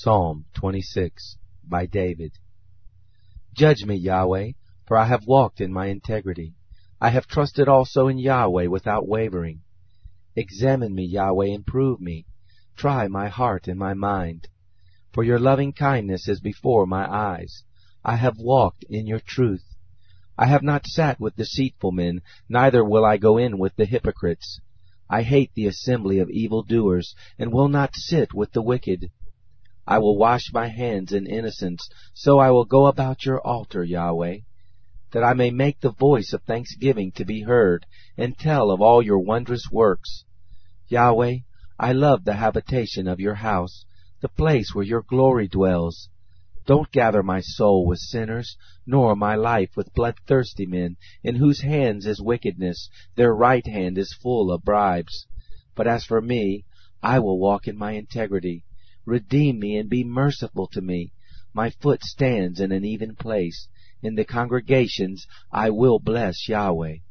Psalm 26, by David. Judge me, Yahweh, for I have walked in my integrity. I have trusted also in Yahweh without wavering. Examine me, Yahweh, and prove me. Try my heart and my mind. For your loving kindness is before my eyes. I have walked in your truth. I have not sat with deceitful men, neither will I go in with the hypocrites. I hate the assembly of evildoers, and will not sit with the wicked. I will wash my hands in innocence, so I will go about your altar, Yahweh, that I may make the voice of thanksgiving to be heard, and tell of all your wondrous works. Yahweh, I love the habitation of your house, the place where your glory dwells. Don't gather my soul with sinners, nor my life with bloodthirsty men, in whose hands is wickedness, their right hand is full of bribes. But as for me, I will walk in my integrity. Redeem me and be merciful to me. My foot stands in an even place. In the congregations I will bless Yahweh.